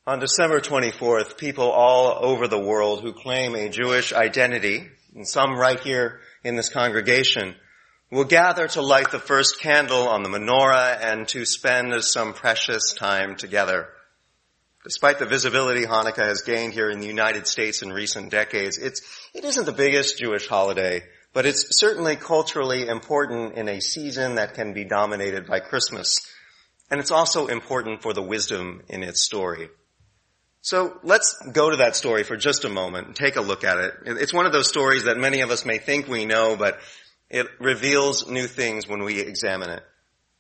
On December 24th, people all over the world who claim a Jewish identity, and some right here in this congregation, will gather to light the first candle on the menorah and to spend some precious time together. Despite the visibility Hanukkah has gained here in the United States in recent decades, it isn't the biggest Jewish holiday, but it's certainly culturally important in a season that can be dominated by Christmas. And it's also important for the wisdom in its story. So let's go to that story for just a moment and take a look at it. It's one of those stories that many of us may think we know, but it reveals new things when we examine it.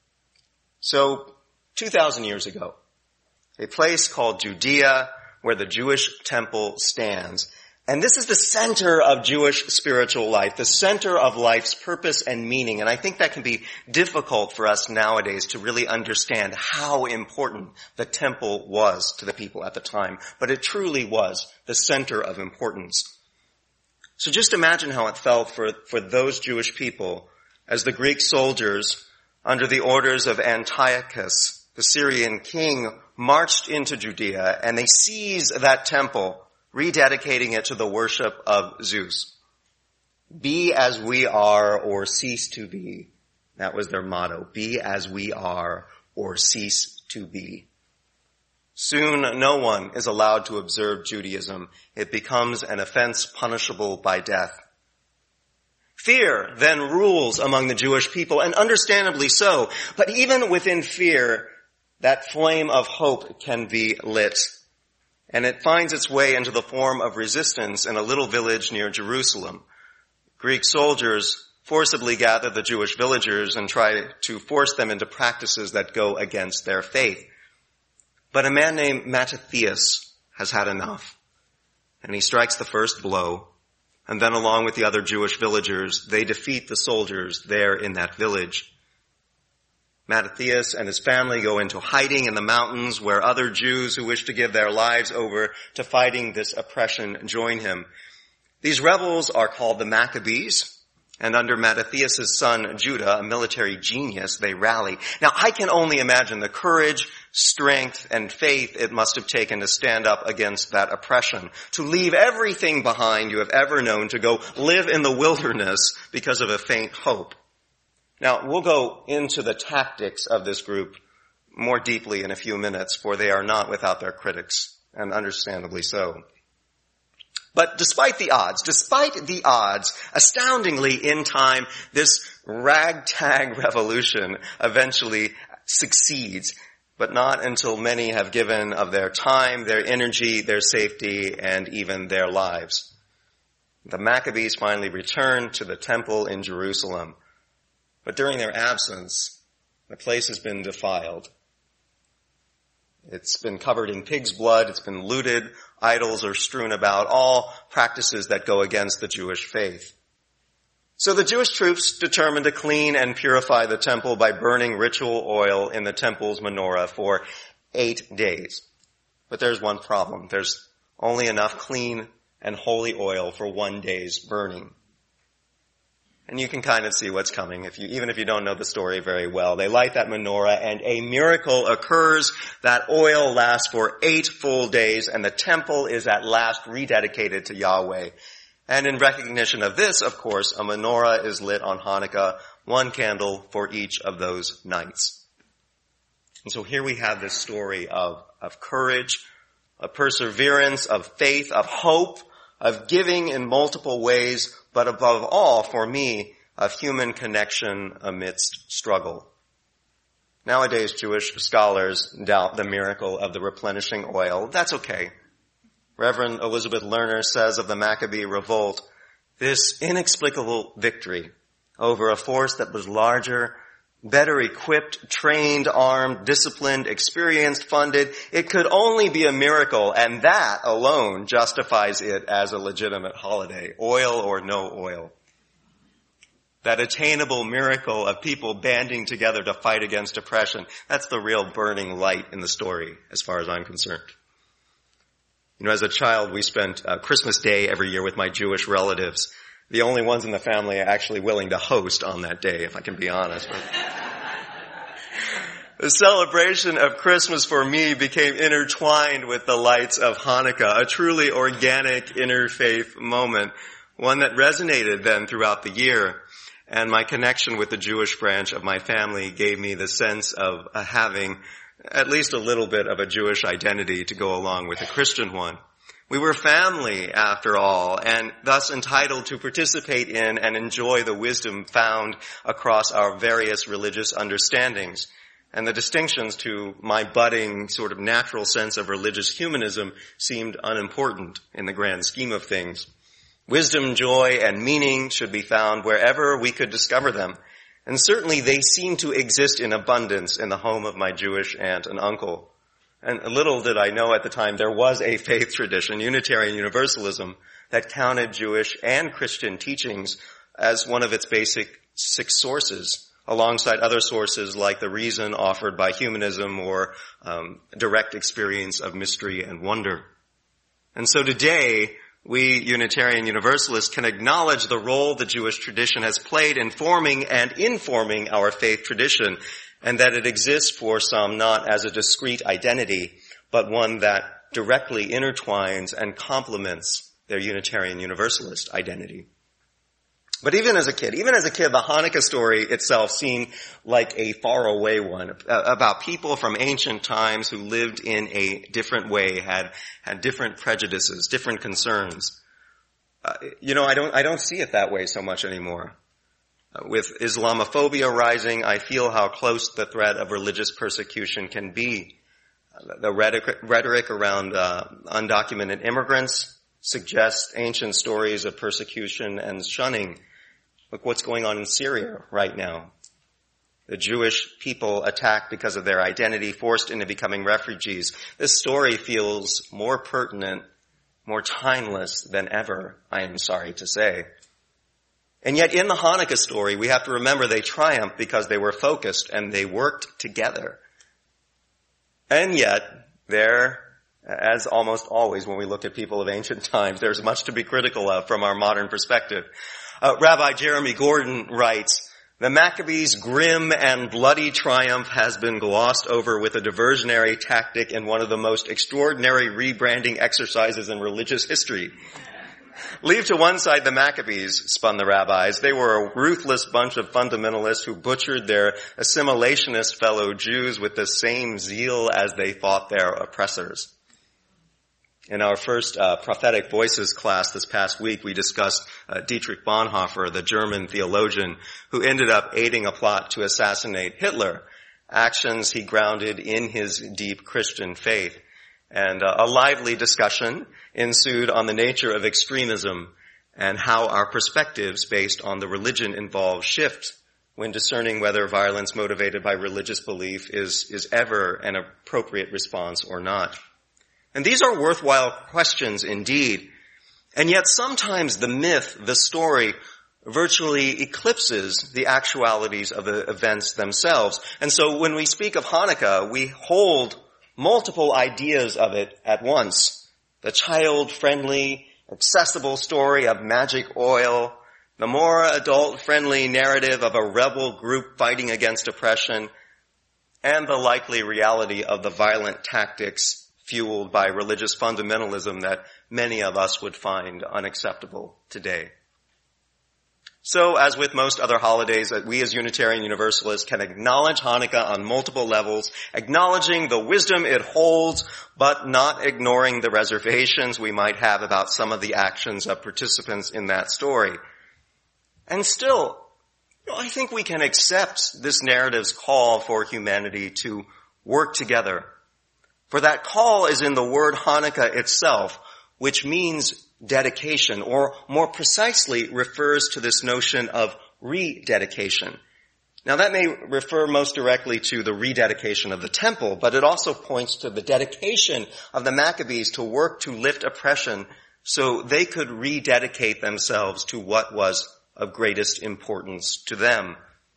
So, 2,000 years ago, a place called Judea where the Jewish temple stands. And this is the center of Jewish spiritual life, the center of life's purpose and meaning. And I think that can be difficult for us nowadays to really understand how important the temple was to the people at the time. But it truly was the center of importance. So just imagine how it felt for those Jewish people as the Greek soldiers, under the orders of Antiochus, the Syrian king, marched into Judea and they seized that temple, rededicating it to the worship of Zeus. Be as we are or cease to be. That was their motto. Be as we are or cease to be. Soon no one is allowed to observe Judaism. It becomes an offense punishable by death. Fear then rules among the Jewish people, and understandably so. But even within fear, that flame of hope can be lit. And it finds its way into the form of resistance in a little village near Jerusalem. Greek soldiers forcibly gather the Jewish villagers and try to force them into practices that go against their faith. But a man named Mattathias has had enough. And he strikes the first blow. And then along with the other Jewish villagers, they defeat the soldiers there in that village. Mattathias and his family go into hiding in the mountains where other Jews who wish to give their lives over to fighting this oppression join him. These rebels are called the Maccabees, and under Mattathias' son Judah, a military genius, they rally. Now I can only imagine the courage, strength, and faith it must have taken to stand up against that oppression, to leave everything behind you have ever known, to go live in the wilderness because of a faint hope. Now, we'll go into the tactics of this group more deeply in a few minutes, for they are not without their critics, and understandably so. But despite the odds, astoundingly in time, this ragtag revolution eventually succeeds, but not until many have given of their time, their energy, their safety, and even their lives. The Maccabees finally return to the temple in Jerusalem. But during their absence, the place has been defiled. It's been covered in pig's blood. It's been looted. Idols are strewn about. All practices that go against the Jewish faith. So the Jewish troops determined to clean and purify the temple by burning ritual oil in the temple's menorah for 8 days. But there's one problem. There's only enough clean and holy oil for 1 day's burning. And you can kind of see what's coming even if you don't know the story very well. They light that menorah and a miracle occurs. That oil lasts for 8 full days and the temple is at last rededicated to Yahweh. And in recognition of this, of course, a menorah is lit on Hanukkah, 1 candle for each of those nights. And so here we have this story of courage, of perseverance, of faith, of hope, of giving in multiple ways, but above all, for me, of human connection amidst struggle. Nowadays, Jewish scholars doubt the miracle of the replenishing oil. That's okay. Reverend Elizabeth Lerner says of the Maccabee revolt, this inexplicable victory over a force that was larger, better equipped, trained, armed, disciplined, experienced, funded, it could only be a miracle, and that alone justifies it as a legitimate holiday, oil or no oil. That attainable miracle of people banding together to fight against oppression, that's the real burning light in the story, as far as I'm concerned. You know, as a child, we spent Christmas Day every year with my Jewish relatives. The only ones in the family actually willing to host on that day, if I can be honest. The celebration of Christmas for me became intertwined with the lights of Hanukkah, a truly organic interfaith moment, one that resonated then throughout the year. And my connection with the Jewish branch of my family gave me the sense of having at least a little bit of a Jewish identity to go along with a Christian one. We were family, after all, and thus entitled to participate in and enjoy the wisdom found across our various religious understandings. And the distinctions to my budding sort of natural sense of religious humanism seemed unimportant in the grand scheme of things. Wisdom, joy, and meaning should be found wherever we could discover them. And certainly they seem to exist in abundance in the home of my Jewish aunt and uncle. And little did I know at the time there was a faith tradition, Unitarian Universalism, that counted Jewish and Christian teachings as one of its basic 6 sources, alongside other sources like the reason offered by humanism or direct experience of mystery and wonder. And so today, we Unitarian Universalists can acknowledge the role the Jewish tradition has played in forming and informing our faith tradition, and that it exists for some not as a discrete identity, but one that directly intertwines and complements their Unitarian Universalist identity. But even as a kid, the Hanukkah story itself seemed like a faraway one about people from ancient times who lived in a different way, had different prejudices, different concerns. I don't see it that way so much anymore. With Islamophobia rising, I feel how close the threat of religious persecution can be. The rhetoric around undocumented immigrants suggests ancient stories of persecution and shunning. Look what's going on in Syria right now. The Jewish people attacked because of their identity, forced into becoming refugees. This story feels more pertinent, more timeless than ever, I am sorry to say. And yet in the Hanukkah story, we have to remember they triumphed because they were focused and they worked together. And yet, there, as almost always when we look at people of ancient times, there's much to be critical of from our modern perspective. Rabbi Jeremy Gordon writes, "The Maccabees' grim and bloody triumph has been glossed over with a diversionary tactic in one of the most extraordinary rebranding exercises in religious history. Leave to one side the Maccabees, spun the rabbis. They were a ruthless bunch of fundamentalists who butchered their assimilationist fellow Jews with the same zeal as they fought their oppressors." In our first Prophetic Voices class this past week, we discussed Dietrich Bonhoeffer, the German theologian, who ended up aiding a plot to assassinate Hitler, actions he grounded in his deep Christian faith. And a lively discussion ensued on the nature of extremism and how our perspectives based on the religion involved shift when discerning whether violence motivated by religious belief is ever an appropriate response or not. And these are worthwhile questions indeed. And yet sometimes the myth, the story, virtually eclipses the actualities of the events themselves. And so when we speak of Hanukkah, we hold multiple ideas of it at once. The child-friendly, accessible story of magic oil, the more adult-friendly narrative of a rebel group fighting against oppression, and the likely reality of the violent tactics fueled by religious fundamentalism that many of us would find unacceptable today. So, as with most other holidays, we as Unitarian Universalists can acknowledge Hanukkah on multiple levels, acknowledging the wisdom it holds, but not ignoring the reservations we might have about some of the actions of participants in that story. And still, I think we can accept this narrative's call for humanity to work together. For that call is in the word Hanukkah itself, which means dedication, or more precisely refers to this notion of rededication. Now that may refer most directly to the rededication of the temple, but it also points to the dedication of the Maccabees to work to lift oppression so they could rededicate themselves to what was of greatest importance to them.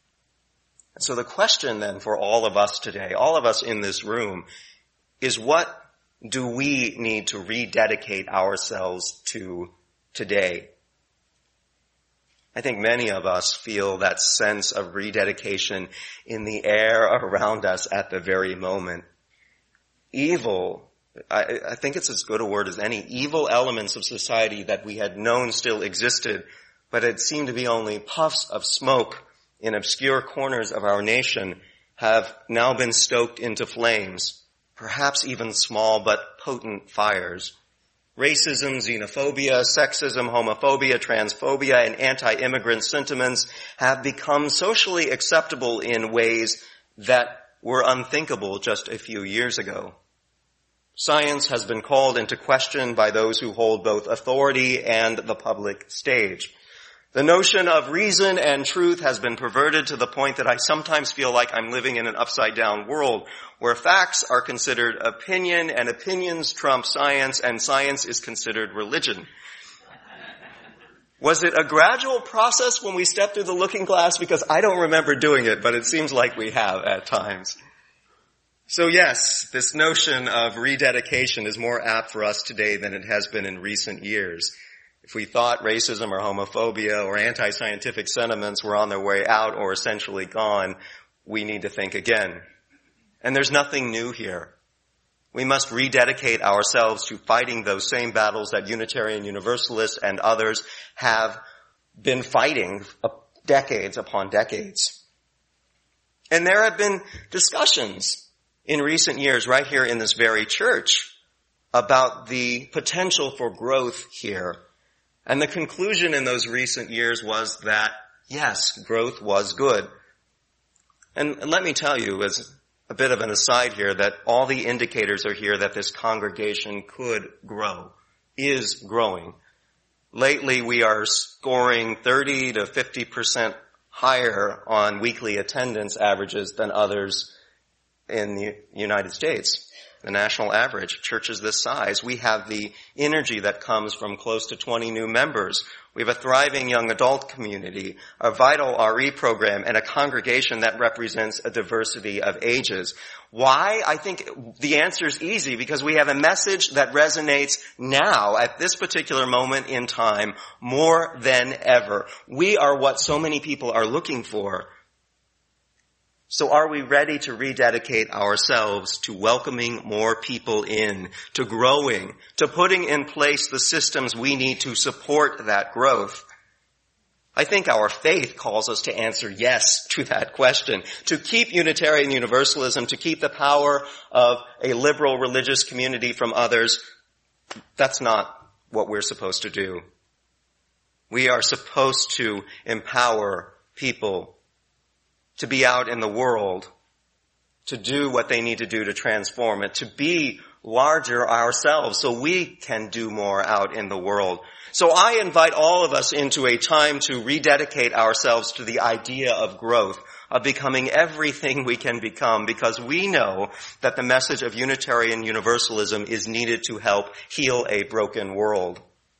So the question then for all of us today, all of us in this room, is what do we need to rededicate ourselves to today? I think many of us feel that sense of rededication in the air around us at the very moment. Evil, I think it's as good a word as any, evil elements of society that we had known still existed, but it seemed to be only puffs of smoke in obscure corners of our nation, have now been stoked into flames, perhaps even small but potent fires. Racism, xenophobia, sexism, homophobia, transphobia, and anti-immigrant sentiments have become socially acceptable in ways that were unthinkable just a few years ago. Science has been called into question by those who hold both authority and the public stage. The notion of reason and truth has been perverted to the point that I sometimes feel like I'm living in an upside-down world where facts are considered opinion and opinions trump science and science is considered religion. Was it a gradual process when we stepped through the looking glass? Because I don't remember doing it, but it seems like we have at times. So yes, this notion of rededication is more apt for us today than it has been in recent years. If we thought racism or homophobia or anti-scientific sentiments were on their way out or essentially gone, we need to think again. And there's nothing new here. We must rededicate ourselves to fighting those same battles that Unitarian Universalists and others have been fighting decades upon decades. And there have been discussions in recent years right here in this very church about the potential for growth here. And the conclusion in those recent years was that, yes, growth was good. And let me tell you, as a bit of an aside here, that all the indicators are here that this congregation could grow, is growing. Lately, we are scoring 30 to 50% higher on weekly attendance averages than others in the United States. The national average, churches this size, we have the energy that comes from close to 20 new members. We have a thriving young adult community, a vital RE program, and a congregation that represents a diversity of ages. Why? I think the answer is easy, because we have a message that resonates now, at this particular moment in time, more than ever. We are what so many people are looking for. So are we ready to rededicate ourselves to welcoming more people in, to growing, to putting in place the systems we need to support that growth? I think our faith calls us to answer yes to that question, to keep Unitarian Universalism, to keep the power of a liberal religious community from others. That's not what we're supposed to do. We are supposed to empower people to be out in the world, to do what they need to do to transform it, to be larger ourselves so we can do more out in the world. So I invite all of us into a time to rededicate ourselves to the idea of growth, of becoming everything we can become, because we know that the message of Unitarian Universalism is needed to help heal a broken world.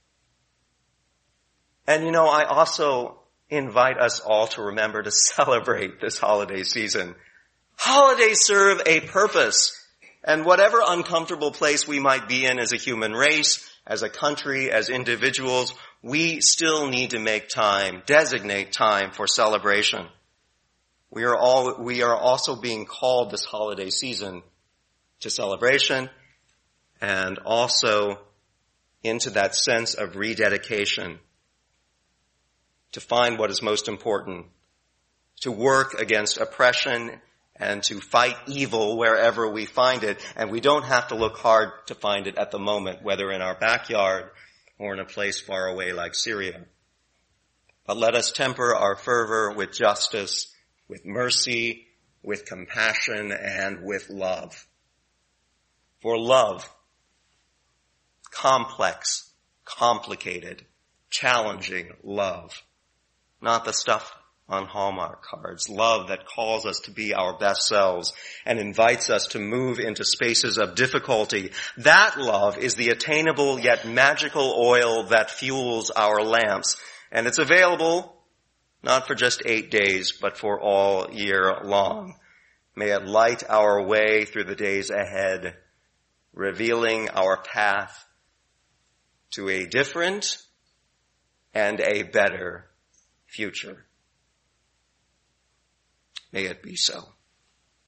And I also invite us all to remember to celebrate this holiday season. Holidays serve a purpose. And whatever uncomfortable place we might be in as a human race, as a country, as individuals, we still need to make time, designate time for celebration. We are also being called this holiday season to celebration and also into that sense of rededication, to find what is most important, to work against oppression and to fight evil wherever we find it. And we don't have to look hard to find it at the moment, whether in our backyard or in a place far away like Syria. But let us temper our fervor with justice, with mercy, with compassion, and with love. For love, complex, complicated, challenging love, not the stuff on Hallmark cards. Love that calls us to be our best selves and invites us to move into spaces of difficulty. That love is the attainable yet magical oil that fuels our lamps. And it's available not for just 8 days, but for all year long. May it light our way through the days ahead, revealing our path to a different and a better future. May it be so.